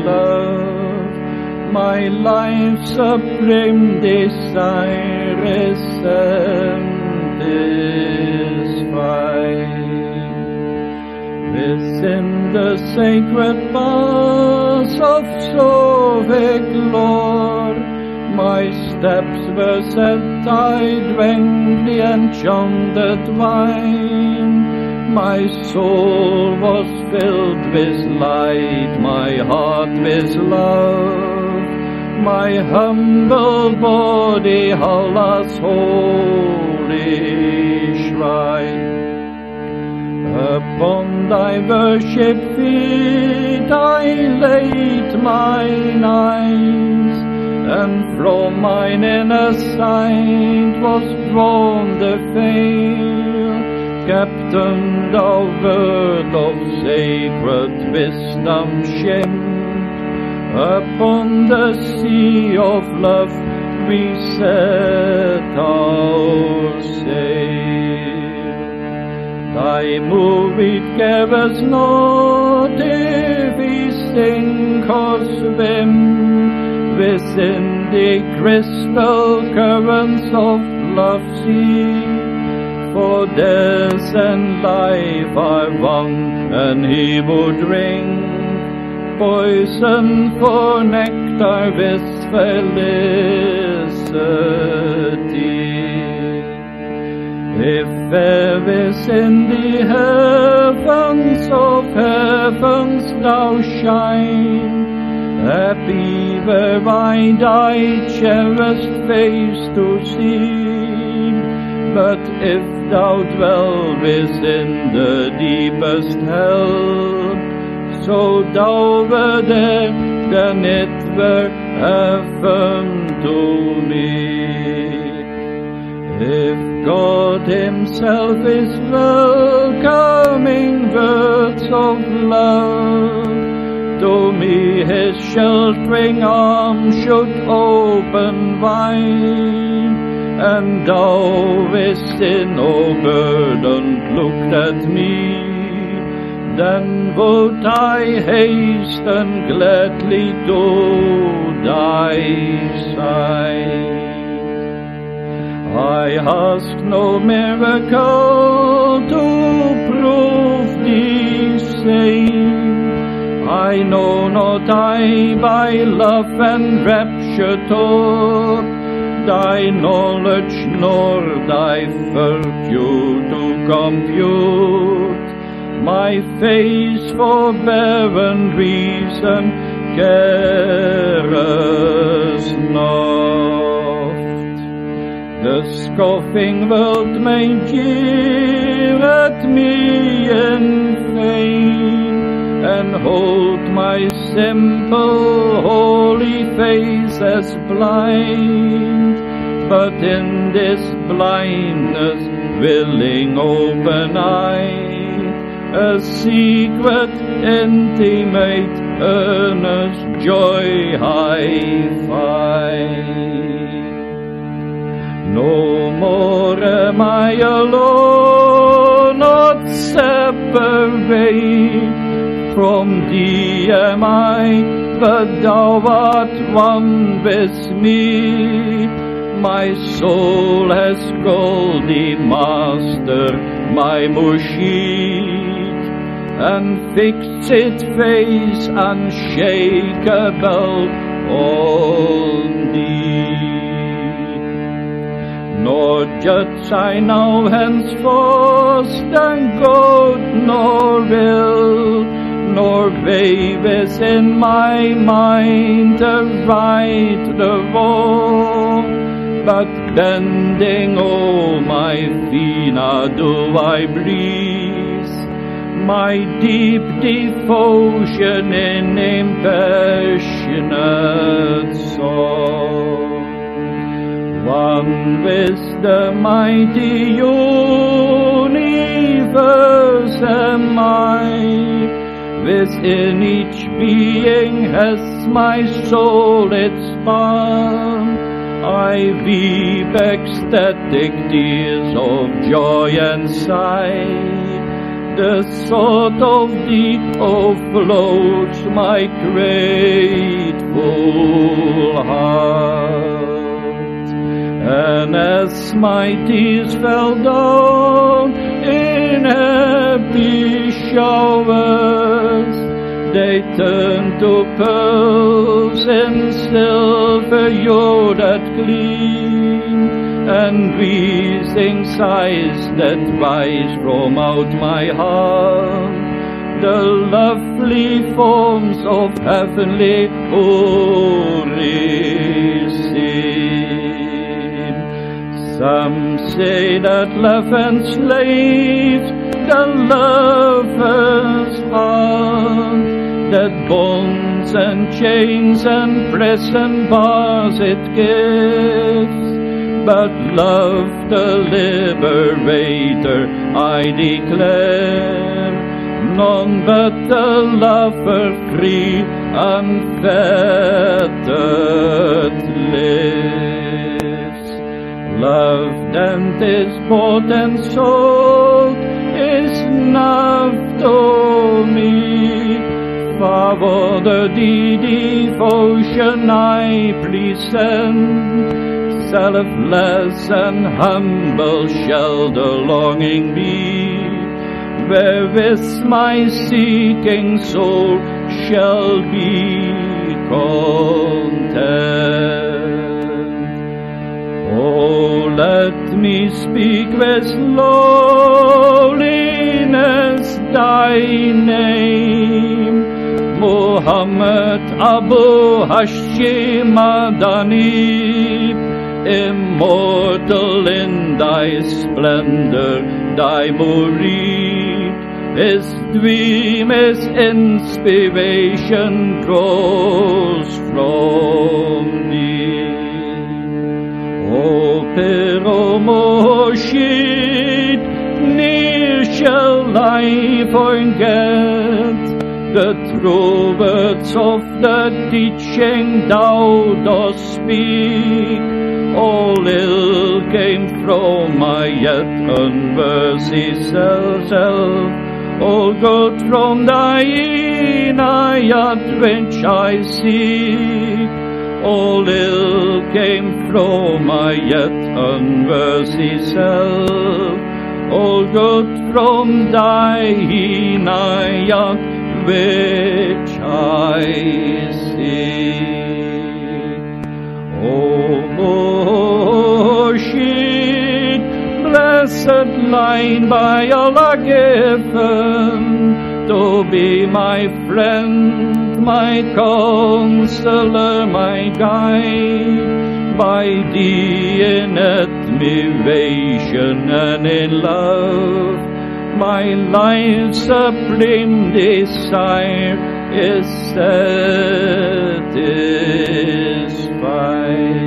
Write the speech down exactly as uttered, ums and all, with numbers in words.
love. My life's supreme desire is satisfied. Within the sacred bars of Sovic lore, my steps were set, I drank the enchanted wine. My soul was filled with light, my heart with love, my humble body Allah's holy shrine. Upon thy worship feet I laid mine eyes, and from mine inner sight was drawn the veil. Captain, thou word of sacred wisdom shimmed, upon the sea of love we set our sail. Thy moved gave us not if we sink or swim within the crystal currents of love's sea. For death and life are one, and he would drink poison for nectar with felicity. If there is in the heavens of heavens thou shine, happy were I thy cherished face to see. But if thou dwell within the deepest hell, so thou were there, then it were heaven to me. If God himself is welcoming words of love, to me his sheltering arms should open wide. And thou within, O burden, looked at me, then would I hasten gladly to thy side. I ask no miracle to prove thee sane. I know not I by love and rapture taught, thy knowledge nor thy virtue to compute. My face for barren reason cares not. The scoffing world may jeer at me in vain, and hold my simple holy face as blind. But in this blindness, willing open-eyed, a secret, intimate, earnest joy I find. No more am I alone, not separate. From thee am I, but thou art one with me. My soul has called thee master, my Murshid, and fixed its face unshakable on thee. Nor judge I now henceforth than good nor ill, nor weigh within my mind the right, the wrong, but bending, oh my Vina, do I breathe my deep devotion in impassionate song. One with the mighty universe am I, within each being has my soul its balm. I weep ecstatic tears of joy and sight, the thought of thee overflows my grateful heart. And as my tears fell down in happy showers, they turned to pearls and silver you that gleam, and breathing sighs that rise from out my heart, the lovely forms of heavenly holy scene. Some say that love enslaves the lover's heart, that bonds and chains and prison bars it gives. But love, the liberator, I declare, none but the lover free, unfettered lives. Loved and is bought and sold is enough to me. For the devotion I present, selfless and humble shall the longing be, wherewith my seeking soul shall be content. Oh, let me speak with lowliness thy name, Muhammad Abu Hashim Madani, immortal in thy splendor, thy murid. His dream, his inspiration draws from thee. O Pero Moshid, near shall I forget the true words of the teaching thou dost speak. All ill came from my yet unworthy self, all good from thy inayat which I seek. All ill came from my yet unworthy self, all good from thy inayat which I seek. Oh, Moshid, blessed line by Allah given, to be my friend, my counselor, my guide, by thee in admiration and in love. My life's supreme desire is satisfied.